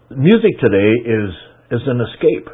music today is an escape.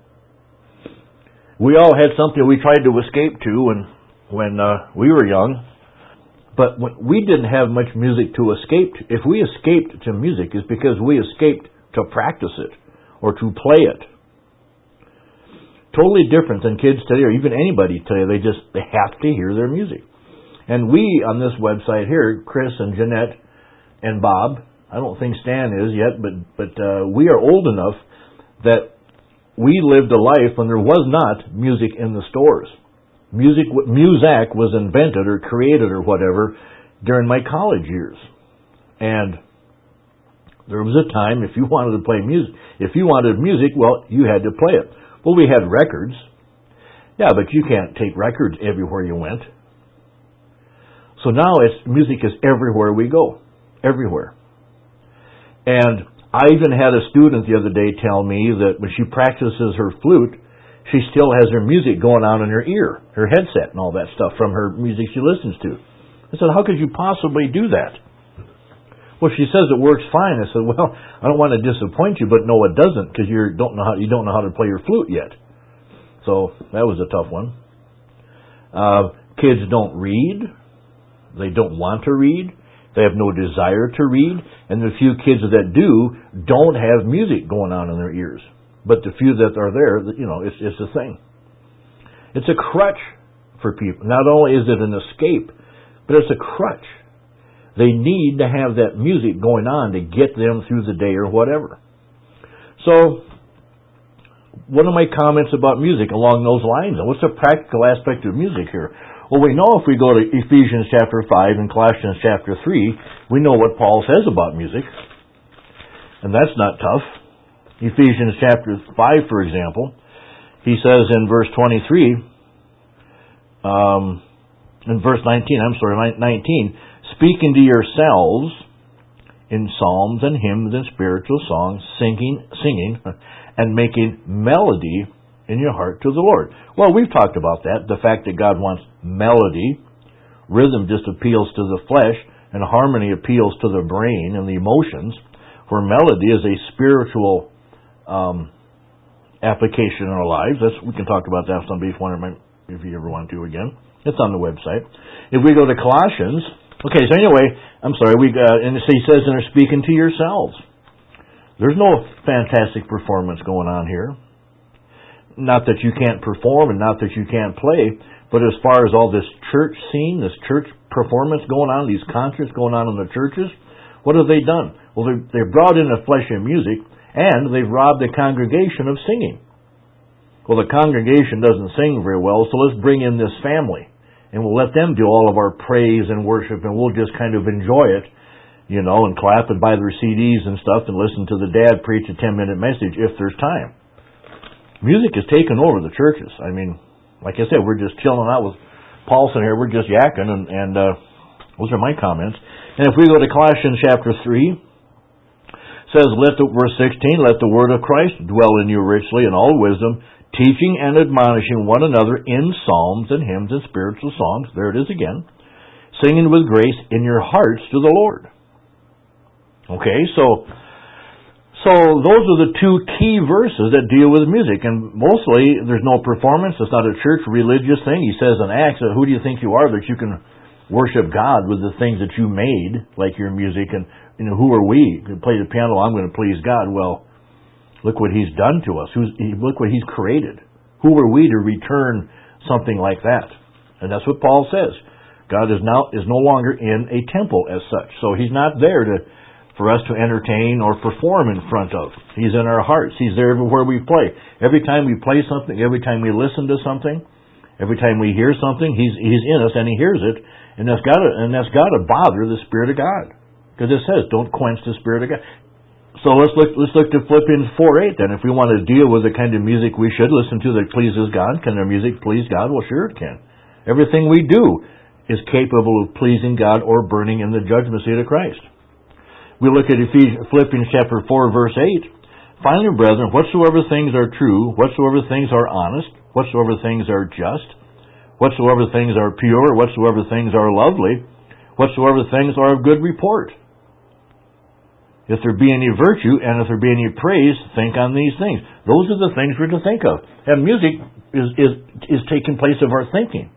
We all had something we tried to escape to when we were young, but we didn't have much music to escape to. If we escaped to music, it's because we escaped to practice it or to play it. Totally different than kids today, or even anybody today. They have to hear their music. And we on this website here, Chris and Jeanette and Bob, I don't think Stan is yet, but we are old enough that we lived a life when there was not music in the stores. Muzak was invented or created or whatever during my college years. And there was a time if you wanted to play music, if you wanted music, well, you had to play it. Well, we had records. Yeah, but you can't take records everywhere you went. So now music is everywhere we go. Everywhere. And I even had a student the other day tell me that when she practices her flute, she still has her music going on in her ear, her headset and all that stuff from her music she listens to. I said, how could you possibly do that? Well, she says it works fine. I said, well, I don't want to disappoint you, but no, it doesn't, because you don't know how to play your flute yet. So that was a tough one. Kids don't read. They don't want to read. They have no desire to read. And the few kids that do don't have music going on in their ears. But the few that are there, it's a thing. It's a crutch for people. Not only is it an escape, but it's a crutch. They need to have that music going on to get them through the day or whatever. So, what are my comments about music along those lines? And what's the practical aspect of music here? Well, we know if we go to Ephesians chapter 5 and Colossians chapter 3, we know what Paul says about music. And that's not tough. Ephesians chapter 5, for example, he says in verse 23, in verse 19, speaking to yourselves in psalms and hymns and spiritual songs, singing and making melody in your heart to the Lord. Well, we've talked about that, the fact that God wants melody. Rhythm just appeals to the flesh, and harmony appeals to the brain and the emotions, where melody is a spiritual application in our lives. We can talk about that someday if you ever want to again. It's on the website. If we go to Colossians, okay, so anyway, I'm sorry, and he says, and they're speaking to yourselves. There's no fantastic performance going on here. Not that you can't perform and not that you can't play, but as far as all this church scene, this church performance going on, these concerts going on in the churches, what have they done? Well, they brought in the flesh and music, and they've robbed the congregation of singing. Well, the congregation doesn't sing very well, so let's bring in this family, and we'll let them do all of our praise and worship, and we'll just kind of enjoy it, and clap and buy their CDs and stuff and listen to the dad preach a 10-minute message if there's time. Music has taken over the churches. I mean, like I said, we're just chilling out with Paulson here. We're just yakking, and those are my comments. And if we go to Colossians chapter 3, it says, verse 16, let the word of Christ dwell in you richly in all wisdom, teaching and admonishing one another in psalms and hymns and spiritual songs. There it is again. Singing with grace in your hearts to the Lord. Okay, so those are the two key verses that deal with music, and mostly there's no performance. It's not a church religious thing. He says in Acts, who do you think you are that you can worship God with the things that you made, like your music, and who are we? To play the piano, I'm going to please God. Well, look what He's done to us. Look what He's created. Who are we to return something like that? And that's what Paul says. God is no longer in a temple as such, so He's not there for us to entertain or perform in front of. He's in our hearts. He's there everywhere we play. Every time we play something, every time we listen to something, every time we hear something, He's in us and He hears it, and that's got to bother the Spirit of God, because it says, "Don't quench the Spirit of God." So let's look to Philippians 4:8. Then, if we want to deal with the kind of music we should listen to that pleases God, can our music please God? Well, sure it can. Everything we do is capable of pleasing God or burning in the judgment seat of Christ. We look at Philippians chapter 4, verse 8. Finally, brethren, whatsoever things are true, whatsoever things are honest, whatsoever things are just, whatsoever things are pure, whatsoever things are lovely, whatsoever things are of good report. If there be any virtue, and if there be any praise, think on these things. Those are the things we're to think of. And music is taking place of our thinking.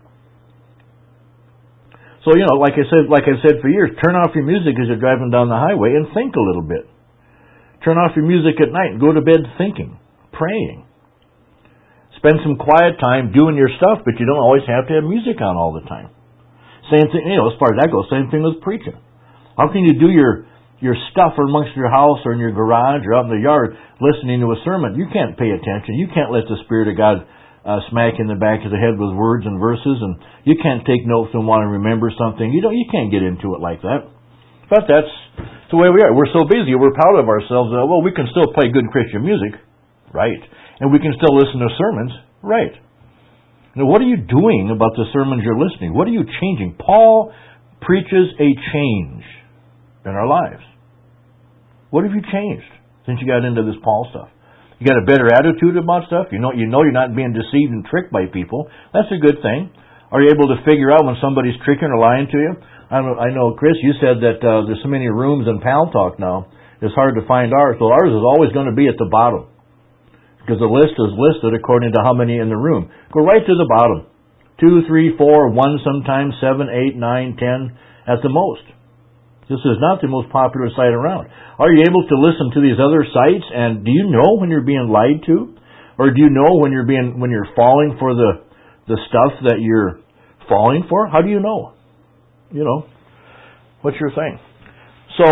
So, like I said for years, turn off your music as you're driving down the highway and think a little bit. Turn off your music at night and go to bed thinking, praying. Spend some quiet time doing your stuff, but you don't always have to have music on all the time. Same thing, as far as that goes, same thing with preaching. How can you do your stuff amongst your house or in your garage or out in the yard listening to a sermon? You can't pay attention. You can't let the Spirit of God smack in the back of the head with words and verses, and you can't take notes and want to remember something. You can't get into it like that. But that's the way we are. We're so busy. We're proud of ourselves. We can still play good Christian music, right? And we can still listen to sermons, right? Now, what are you doing about the sermons you're listening? What are you changing? Paul preaches a change in our lives. What have you changed since you got into this Paul stuff? You got a better attitude about stuff? You know you're not being deceived and tricked by people. That's a good thing. Are you able to figure out when somebody's tricking or lying to you? I know, Chris, you said that there's so many rooms in Pal Talk now, it's hard to find ours. Well, ours is always going to be at the bottom, because the list is listed according to how many in the room. Go right to the bottom. 2, 3, 4, 1 sometimes, 7, 8, 9, 10 at the most. This is not the most popular site around. Are you able to listen to these other sites, and do you know when you're being lied to? Or do you know when you're falling for the stuff that you're falling for? How do you know? What's your thing? So,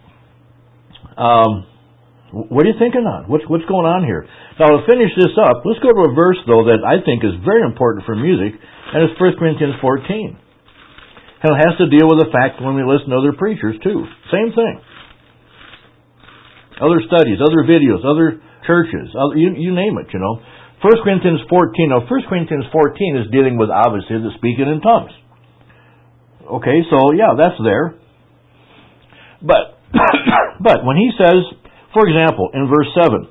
what are you thinking on? What's going on here? Now, to finish this up, let's go to a verse, though, that I think is very important for music, and it's 1 Corinthians 14. And it has to deal with the fact when we listen to other preachers, too. Same thing. Other studies, other videos, other churches, you name it, 1 Corinthians 14. Now, 1 Corinthians 14 is dealing with, obviously, the speaking in tongues. Okay, so, yeah, that's there. But when he says, for example, in verse 7,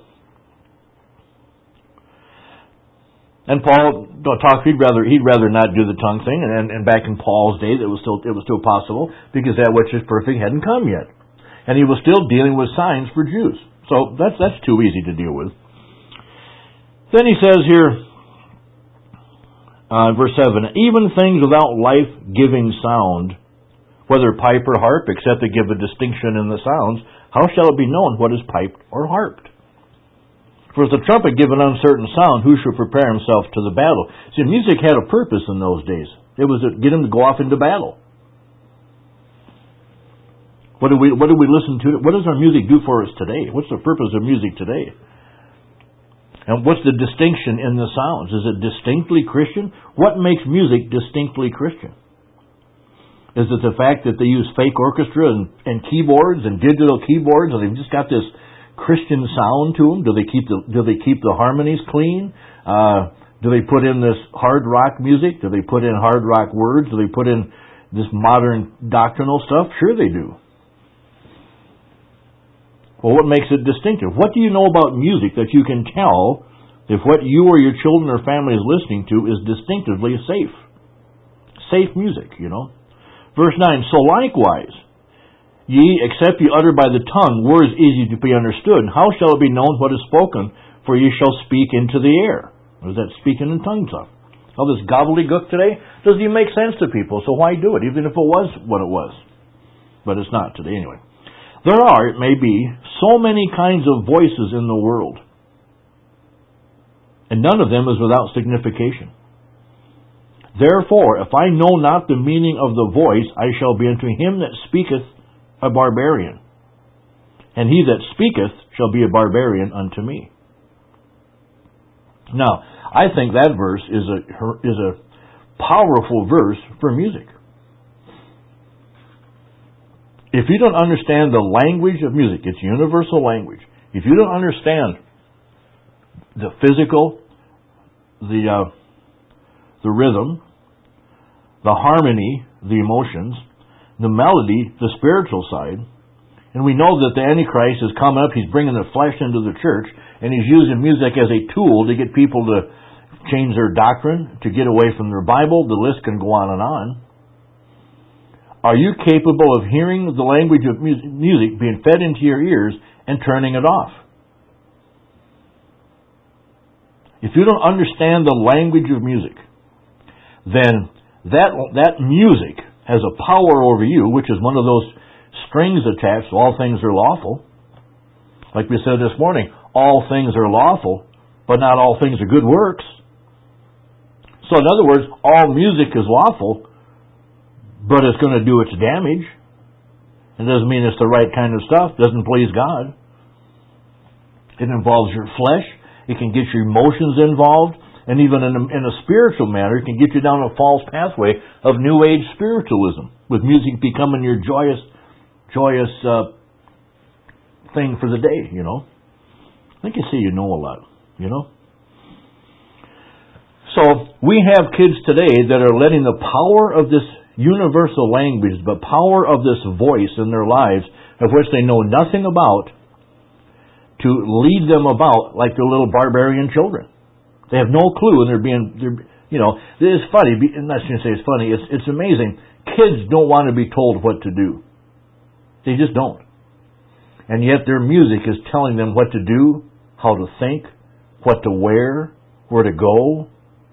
and Paul he'd rather not do the tongue thing, and back in Paul's day it was still possible, because that which is perfect hadn't come yet, and he was still dealing with signs for Jews. So that's too easy to deal with. Then he says here, verse 7, even things without life-giving sound, whether pipe or harp, except to give a distinction in the sounds, how shall it be known what is piped or harped? For if the trumpet give an uncertain sound, who shall prepare himself to the battle? See, music had a purpose in those days. It was to get him to go off into battle. What do we listen to? What does our music do for us today? What's the purpose of music today? And what's the distinction in the sounds? Is it distinctly Christian? What makes music distinctly Christian? Is it the fact that they use fake orchestra and keyboards and digital keyboards, and they've just got this Christian sound to them? Do they keep the harmonies clean? Do they put in this hard rock music? Do they put in hard rock words? Do they put in this modern doctrinal stuff? Sure they do. Well, what makes it distinctive? What do you know about music that you can tell if what you or your children or family is listening to is distinctively safe? Safe music, Verse 9, so likewise, ye, except ye utter by the tongue words easy to be understood, how shall it be known what is spoken? For ye shall speak into the air. Or is that speaking in tongues stuff? All this gobbledygook today doesn't even make sense to people, so why do it, even if it was what it was? But it's not today anyway. There are, it may be, so many kinds of voices in the world, and none of them is without signification. Therefore, if I know not the meaning of the voice, I shall be unto him that speaketh a barbarian, and he that speaketh shall be a barbarian unto me. Now, I think that verse is a powerful verse for music. If you don't understand the language of music, it's universal language. If you don't understand the physical, the rhythm, the harmony, the emotions, the melody, the spiritual side, and we know that the Antichrist is coming up, he's bringing the flesh into the church, and he's using music as a tool to get people to change their doctrine, to get away from their Bible. The list can go on and on. Are you capable of hearing the language of music being fed into your ears and turning it off? If you don't understand the language of music, then that music has a power over you, which is one of those strings attached to all things are lawful. Like we said this morning, all things are lawful, but not all things are good works. So in other words, all music is lawful, but it's going to do its damage. It doesn't mean it's the right kind of stuff. It doesn't please God. It involves your flesh. It can get your emotions involved. And even in a spiritual manner, it can get you down a false pathway of New Age spiritualism, with music becoming your joyous thing for the day, you know. I think you see you know a lot, you know. So we have kids today that are letting the power of this universal language, the power of this voice in their lives, of which they know nothing about, to lead them about like they're little barbarian children. They have no clue, and it's funny. I'm not going to say it's funny. It's amazing. Kids don't want to be told what to do. They just don't. And yet their music is telling them what to do, how to think, what to wear, where to go.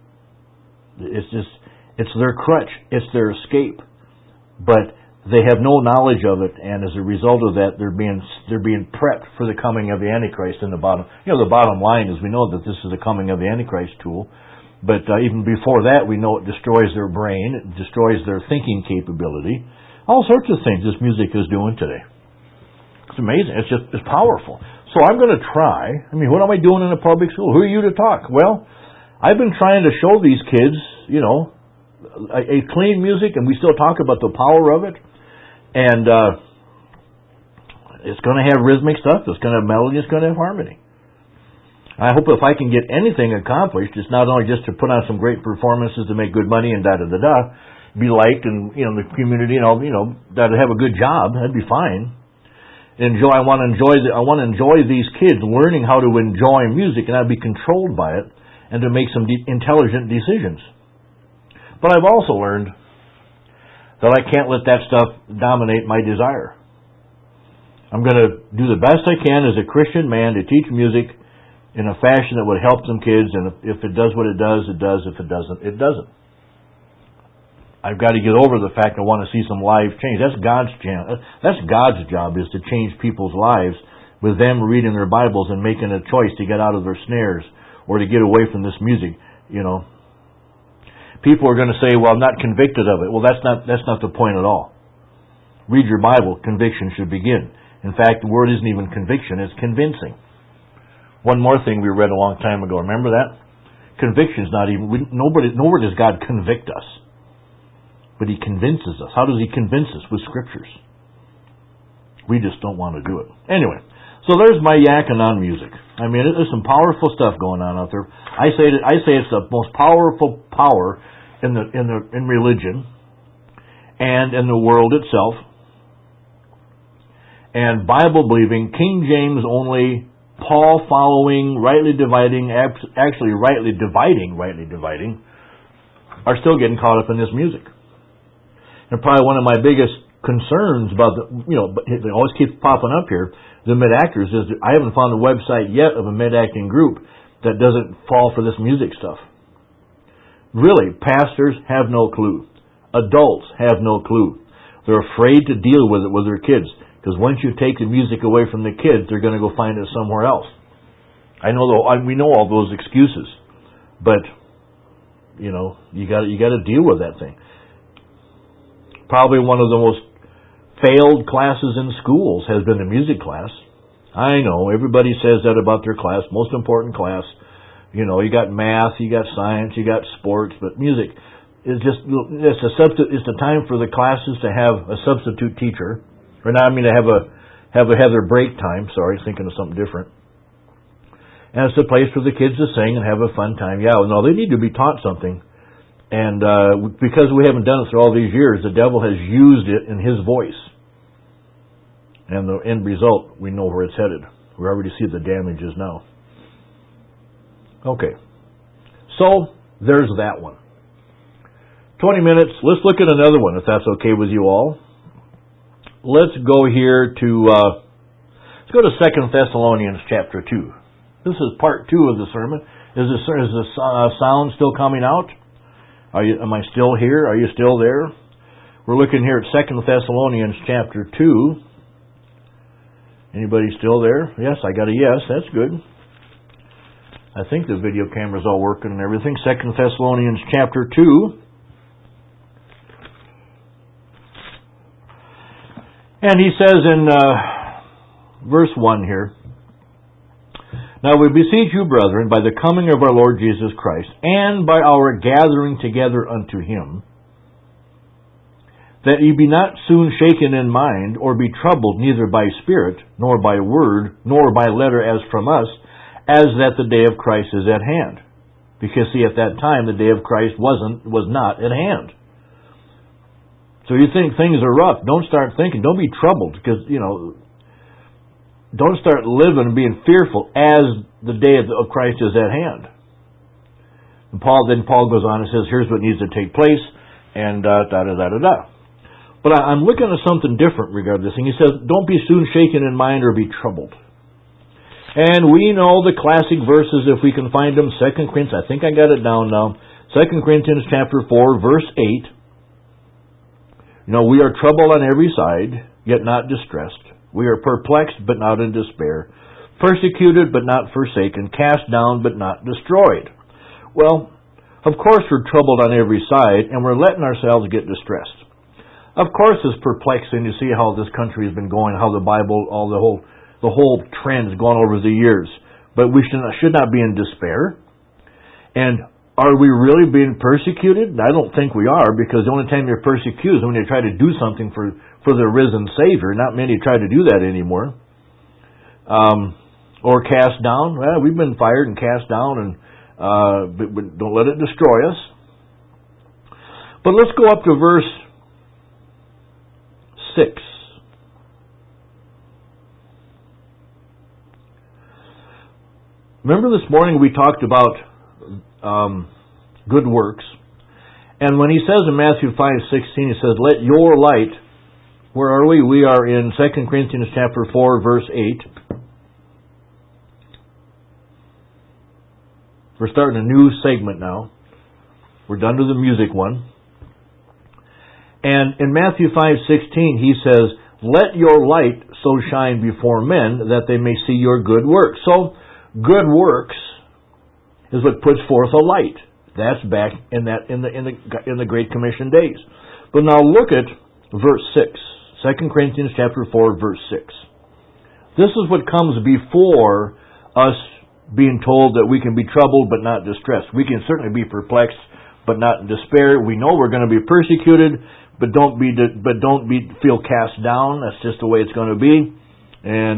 It's their crutch. It's their escape. But they have no knowledge of it, and as a result of that, they're being prepped for the coming of the Antichrist in the bottom. The bottom line is we know that this is the coming of the Antichrist tool, but even before that, we know it destroys their brain, it destroys their thinking capability, all sorts of things this music is doing today. It's amazing. It's powerful. So I'm going to try. What am I doing in a public school? Who are you to talk? Well, I've been trying to show these kids, a clean music, and we still talk about the power of it. And it's going to have rhythmic stuff, it's going to have melody, it's going to have harmony. I hope if I can get anything accomplished, it's not only just to put on some great performances to make good money and da-da-da-da, be liked and, the community, that have a good job, that'd be fine. I want to enjoy these kids learning how to enjoy music and not be controlled by it and to make some intelligent decisions. But I've also learned that I can't let that stuff dominate my desire. I'm going to do the best I can as a Christian man to teach music in a fashion that would help some kids, and if it does what it does, it does. If it doesn't, it doesn't. I've got to get over the fact I want to see some life change. That's God's job, is to change people's lives with them reading their Bibles and making a choice to get out of their snares or to get away from this music, People are going to say, well, I'm not convicted of it. Well, that's not the point at all. Read your Bible, conviction should begin. In fact, the word isn't even conviction, it's convincing. One more thing we read a long time ago, remember that? Conviction's not even, nowhere does God convict us. But He convinces us. How does He convince us? With Scriptures. We just don't want to do it. Anyway, so there's my yakking on music. There's some powerful stuff going on out there. I say it's the most powerful power in religion and in the world itself. And Bible believing, King James only, Paul following, rightly dividing, are still getting caught up in this music. And probably one of my biggest concerns about but it always keeps popping up here, the mid-actors, is that I haven't found a website yet of a mid-acting group that doesn't fall for this music stuff. Really, pastors have no clue. Adults have no clue. They're afraid to deal with it with their kids, because once you take the music away from the kids, they're going to go find it somewhere else. We know all those excuses, but you got to deal with that thing. Probably one of the most failed classes in schools has been the music class. I know everybody says that about their class, most important class. You got math, you got science, you got sports, but music is it's the time for the classes to have a substitute teacher, to have their break time. Sorry, thinking of something different. And it's a place for the kids to sing and have a fun time. Yeah, no, they need to be taught something. And because we haven't done it through all these years, the devil has used it in his voice. And the end result, we know where it's headed. We already see the damages now. Okay. So, there's that one. 20 minutes. Let's look at another one, if that's okay with you all. let's go here to let's go to 2 Thessalonians chapter 2. This is part 2 of the sermon. Is the sound still coming out? Am I still here? Are you still there? We're looking here at 2 Thessalonians chapter 2. Anybody still there? Yes, I got a yes. That's good. I think the video camera's all working and everything. 2 Thessalonians chapter 2. And he says in verse 1 here, "Now we beseech you, brethren, by the coming of our Lord Jesus Christ, and by our gathering together unto him, that ye be not soon shaken in mind, or be troubled neither by spirit, nor by word, nor by letter as from us, as that the day of Christ is at hand." Because see, at that time the day of Christ was not at hand. So you think things are rough, don't start thinking, don't be troubled, because, don't start living and being fearful as the day of Christ is at hand. And then Paul goes on and says, here's what needs to take place, and da-da-da-da-da. But I'm looking at something different regarding this thing. He says, don't be soon shaken in mind or be troubled. And we know the classic verses, if we can find them, 2 Corinthians, I think I got it down now, 2 Corinthians chapter 4, verse 8. We are troubled on every side, yet not distressed. We are perplexed, but not in despair. Persecuted, but not forsaken. Cast down, but not destroyed. Well, of course we're troubled on every side, and we're letting ourselves get distressed. Of course it's perplexing to see how this country has been going, how the Bible, the whole trend has gone over the years. But we should not be in despair. And are we really being persecuted? I don't think we are, because the only time you're persecuted is when you try to do something for the risen Savior. Not many try to do that anymore. Or cast down. Well, we've been fired and cast down, and but don't let it destroy us. But let's go up to verse 6. Remember this morning we talked about good works. And when he says in Matthew 5:16, he says, let your light, where are we? We are in 2 Corinthians chapter 4, verse 8. We're starting a new segment now. We're done with the music one. And in Matthew 5:16, he says, let your light so shine before men that they may see your good works. So, good works is what puts forth a light. That's back in the Great Commission days. But now look at verse 6. 2 Corinthians chapter 4, verse 6. This is what comes before us being told that we can be troubled but not distressed. We can certainly be perplexed but not in despair. We know we're going to be persecuted, but don't feel cast down. That's just the way it's going to be. And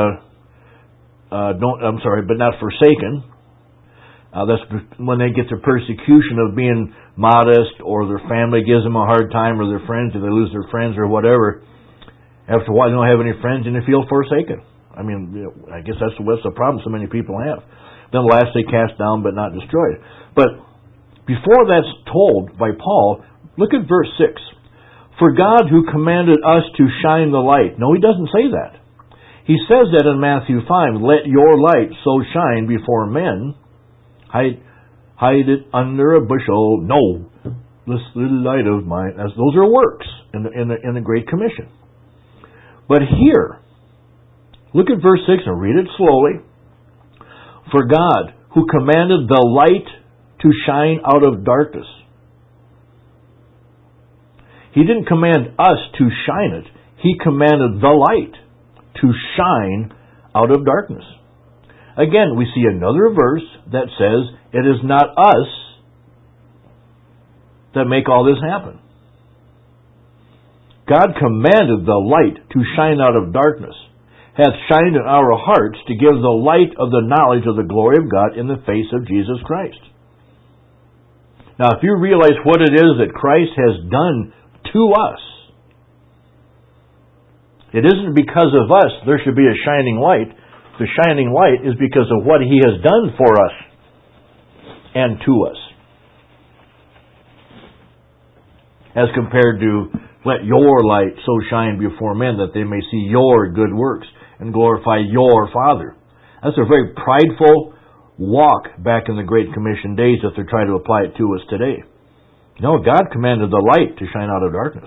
but not forsaken. That's when they get the persecution of being modest, or their family gives them a hard time, or their friends, or they lose their friends, or whatever. After a while, you don't have any friends, and you feel forsaken. I mean, I guess that's the problem so many people have. Then lastly, cast down but not destroyed. But before that's told by Paul, look at verse 6. For God who commanded us to shine the light. No, he doesn't say that. He says that in Matthew 5, let your light so shine before men. Hide it under a bushel. No, this little light of mine. Those are works in the Great Commission. But here, look at verse 6 and read it slowly. For God, who commanded the light to shine out of darkness. He didn't command us to shine it. He commanded the light to shine out of darkness. Again, we see another verse that says, it is not us that make all this happen. God commanded the light to shine out of darkness, hath shined in our hearts to give the light of the knowledge of the glory of God in the face of Jesus Christ. Now, if you realize what it is that Christ has done to us, it isn't because of us there should be a shining light. The shining light is because of what He has done for us and to us. as compared to let your light so shine before men that they may see your good works and glorify your Father. That's a very prideful walk back in the Great Commission days if they're trying to apply it to us today. No, God commanded the light to shine out of darkness.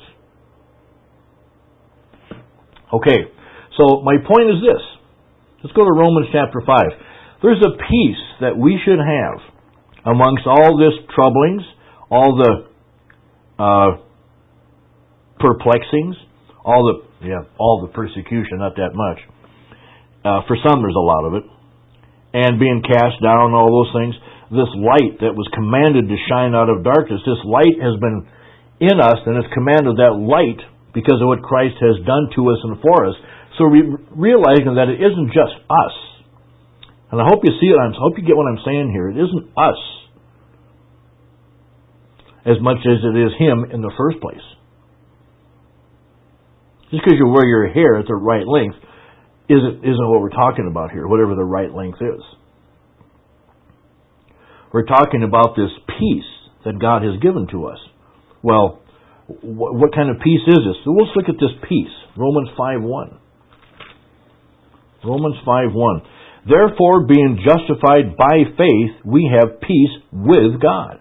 Okay, so my point is this. Let's go to Romans chapter 5. There's a peace that we should have amongst all this troublings, all the perplexings, all the persecution, not that much. For some there's a lot of it. And being cast down, all those things. This light that was commanded to shine out of darkness, this light has been in us, and it's commanded that light because of what Christ has done to us and for us. So realizing that it isn't just us. And I hope you see it, I hope you get what I'm saying here. It isn't us as much as it is Him in the first place. Just because you wear your hair at the right length isn't what we're talking about here, whatever the right length is. We're talking about this peace that God has given to us. Well, what kind of peace is this? So let's look at this peace. Romans 5:1. Romans 5:1. Therefore, being justified by faith, we have peace with God.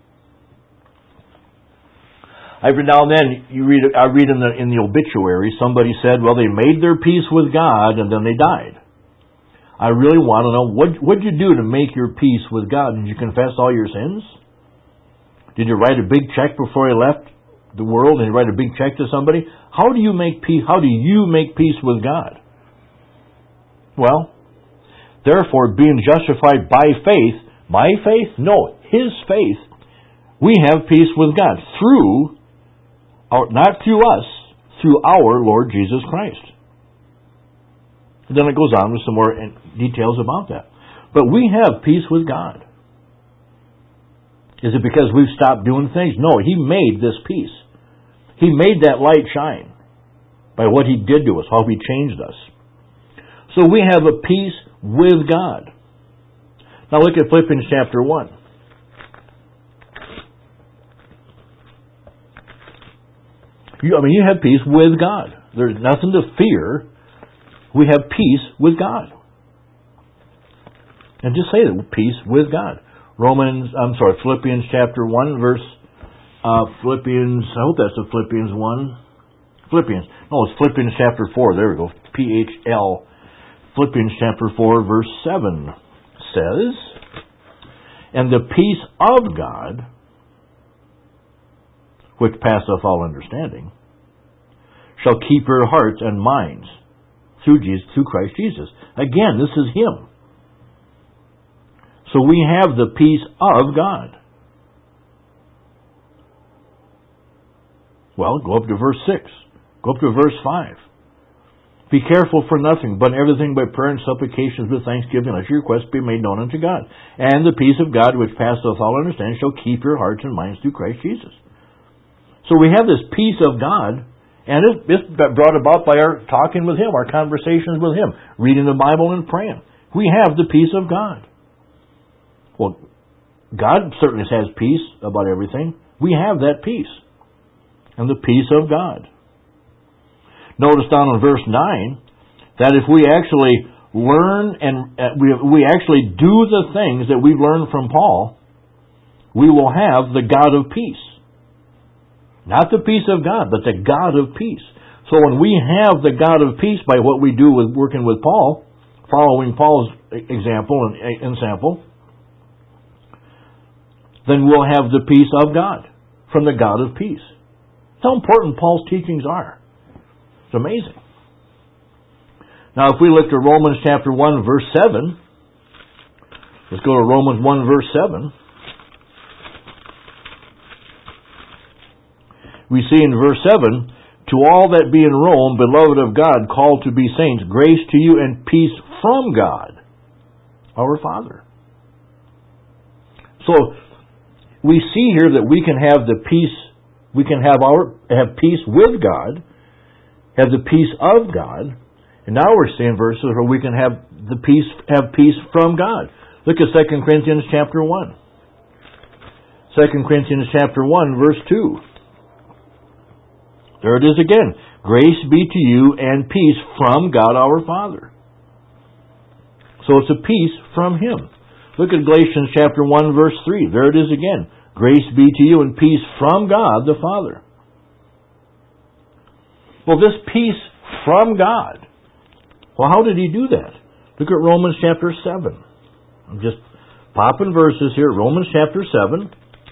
Every now and then, I read in the obituary, somebody said, well, they made their peace with God and then they died. I really want to know, what did you do to make your peace with God? Did you confess all your sins? Did you write a big check before you left the world and you write a big check to somebody? How do you make peace? How do you make peace with God? Well, therefore, being justified by faith, my faith? No, His faith, we have peace with God not through us, through our Lord Jesus Christ. And then it goes on with some more details about that. But we have peace with God. Is it because we've stopped doing things? No, He made this peace. He made that light shine by what He did to us, how He changed us. So we have a peace with God. Now look at Philippians chapter 1. You have peace with God. There's nothing to fear. We have peace with God. And just say that, peace with God. Philippians chapter 1, verse, I hope that's the Philippians 1. It's Philippians chapter 4, there we go, PHL. Philippians chapter 4, verse 7 says, and the peace of God, which passeth all understanding, shall keep your hearts and minds through Christ Jesus. Again, this is Him. So we have the peace of God. Well, go up to verse 6. Go up to verse 5. Be careful for nothing, but everything by prayer and supplications with thanksgiving, let your requests be made known unto God. And the peace of God, which passeth all understanding, shall keep your hearts and minds through Christ Jesus. So we have this peace of God, and it's brought about by our talking with Him, our conversations with Him, reading the Bible and praying. We have the peace of God. Well, God certainly has peace about everything. We have that peace, and the peace of God. Notice down in verse 9 that if we actually learn and we actually do the things that we've learned from Paul, we will have the God of peace. Not the peace of God, but the God of peace. So when we have the God of peace by what we do with working with Paul, following Paul's example and sample, then we'll have the peace of God from the God of peace. That's how important Paul's teachings are. It's amazing. Now if we look to Romans chapter 1 verse 7, let's go to Romans 1 verse 7. We see in verse 7, to all that be in Rome, beloved of God, called to be saints, grace to you and peace from God, our Father. So, we see here that we can have the peace, we can have peace with God, have the peace of God, and now we're seeing verses where we can have peace from God. Look at 2 Corinthians chapter 1. 2 Corinthians chapter 1, verse 2. There it is again. Grace be to you and peace from God our Father. So it's a peace from Him. Look at Galatians chapter 1, verse 3. There it is again. Grace be to you and peace from God the Father. Well, this peace from God. Well, how did He do that? Look at Romans chapter 7. I'm just popping verses here. Romans chapter 7.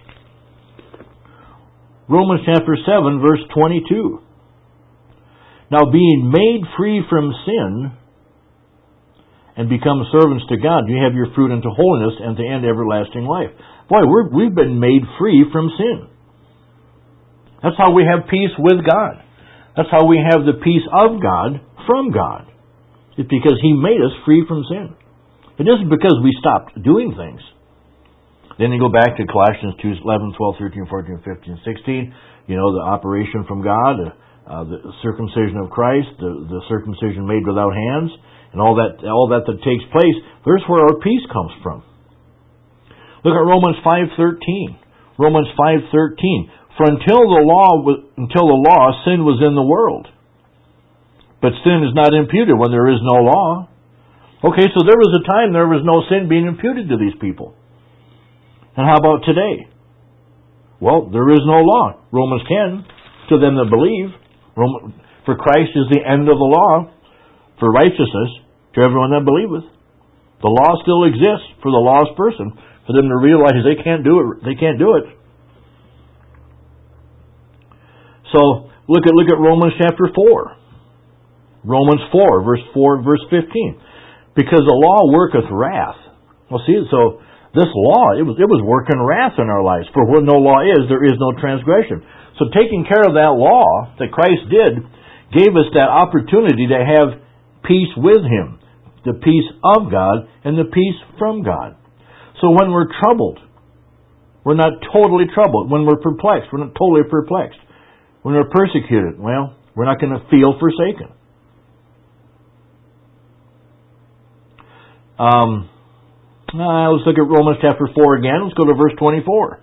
Romans chapter 7, verse 22. Now, being made free from sin and become servants to God, you have your fruit unto holiness and to end everlasting life. Boy, we've been made free from sin. That's how we have peace with God. That's how we have the peace of God from God. It's because He made us free from sin. It isn't because we stopped doing things. Then you go back to Colossians 2, 11, 12, 13, 14, 15, 16. You know, the operation from God, the circumcision of Christ, the circumcision made without hands, and all that takes place. There's where our peace comes from. Look at Romans 5:13. Romans 5:13. For until the law, sin was in the world. But sin is not imputed when there is no law. Okay, so there was a time there was no sin being imputed to these people. And how about today? Well, there is no law. Romans 10, to them that believe. For Christ is the end of the law for righteousness to everyone that believeth. The law still exists for the lost person, for them to realize they can't do it. They can't do it. So look at Romans chapter 4. Romans 4, verse 15. Because the law worketh wrath. Well, see, so this law, it was working wrath in our lives. For where no law is, there is no transgression. So taking care of that law that Christ did gave us that opportunity to have peace with Him, the peace of God and the peace from God. So when we're troubled, we're not totally troubled. When we're perplexed, we're not totally perplexed. When we're persecuted, well, we're not going to feel forsaken. Let's look at Romans chapter 4 again. Let's go to verse 24.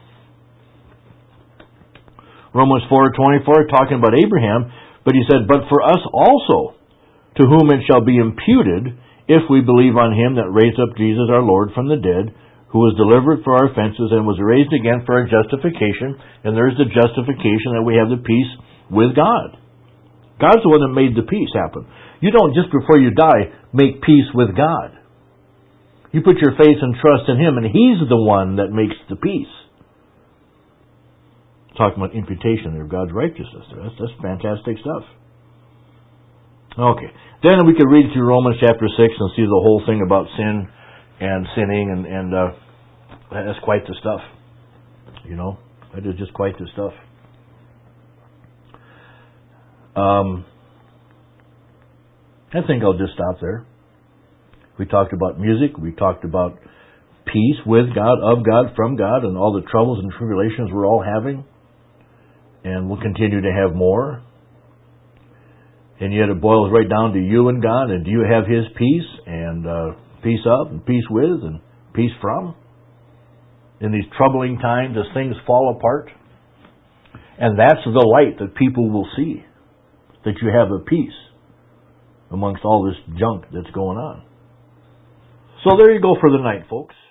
Romans 4:24, talking about Abraham, but he said, but for us also, to whom it shall be imputed, if we believe on Him that raised up Jesus our Lord from the dead, who was delivered for our offenses and was raised again for our justification. And there's the justification that we have the peace with God. God's the one that made the peace happen. You don't just before you die make peace with God. You put your faith and trust in Him, and He's the one that makes the peace. Talking about imputation there of God's righteousness. That's fantastic stuff. Okay. Then we could read through Romans chapter 6 and see the whole thing about sin and sinning, and that's quite the stuff. You know, that is just quite the stuff. I think I'll just stop there. We talked about music. We talked about peace with God, of God, from God, and all the troubles and tribulations we're all having. And we'll continue to have more. And yet it boils right down to you and God. And do you have His peace? And peace of, and peace with, and peace from? In these troubling times as things fall apart. And that's the light that people will see. That you have a peace amongst all this junk that's going on. So there you go for the night, folks.